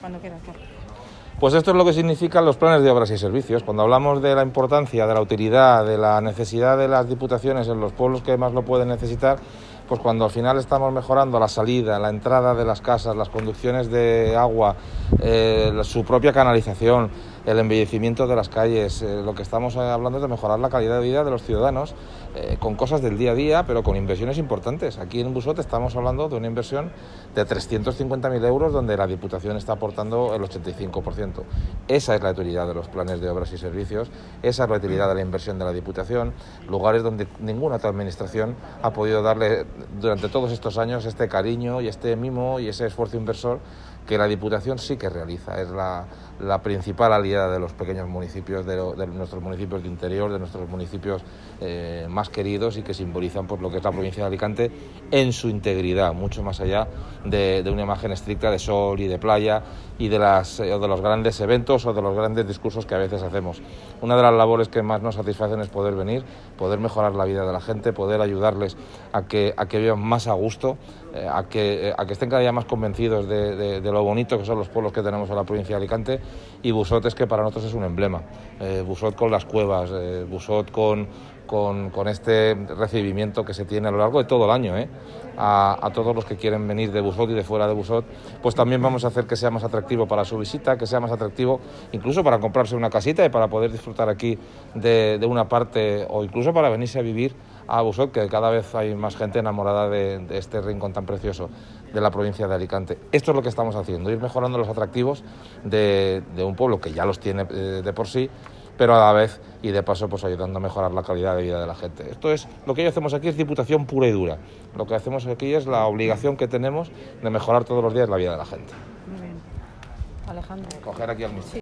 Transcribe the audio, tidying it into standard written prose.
Cuando quieras. Pues esto es lo que significan los planes de obras y servicios. Cuando hablamos de la importancia, de la utilidad, de la necesidad de las diputaciones en los pueblos que más lo pueden necesitar, pues cuando al final estamos mejorando la salida, la entrada de las casas, las conducciones de agua, su propia canalización, el embellecimiento de las calles, lo que estamos hablando es de mejorar la calidad de vida de los ciudadanos con cosas del día a día, pero con inversiones importantes. Aquí en Busot estamos hablando de una inversión de 350.000 euros, donde la Diputación está aportando el 85%. Esa es la utilidad de los planes de obras y servicios, esa es la utilidad de la inversión de la Diputación, lugares donde ninguna otra administración ha podido darle durante todos estos años este cariño y este mimo y ese esfuerzo inversor que la Diputación sí que realiza. Es la principal aliada de los pequeños municipios, de nuestros municipios de interior, de nuestros municipios más queridos, y que simbolizan pues lo que es la provincia de Alicante en su integridad, mucho más allá de una imagen estricta de sol y de playa y de los grandes eventos o de los grandes discursos que a veces hacemos. Una de las labores que más nos satisfacen es poder venir, poder mejorar la vida de la gente, poder ayudarles a que vivan más a gusto, a que estén cada día más convencidos de lo bonito que son los pueblos que tenemos en la provincia de Alicante. Y Busot es que para nosotros es un emblema. Busot con las cuevas, Busot con este recibimiento que se tiene a lo largo de todo el año, a todos los que quieren venir de Busot y de fuera de Busot, pues también vamos a hacer que sea más atractivo para su visita, que sea más atractivo incluso para comprarse una casita y para poder disfrutar aquí de una parte, o incluso para venirse a vivir a Busot, que cada vez hay más gente enamorada de este rincón tan precioso de la provincia de Alicante. Esto es lo que estamos haciendo, ir mejorando los atractivos de un pueblo que ya los tiene de por sí, pero a la vez y de paso pues ayudando a mejorar la calidad de vida de la gente. Esto es lo que hacemos aquí, es Diputación pura y dura. Lo que hacemos aquí es la obligación que tenemos de mejorar todos los días la vida de la gente. Muy bien. Alejandro. Coger aquí al mismo.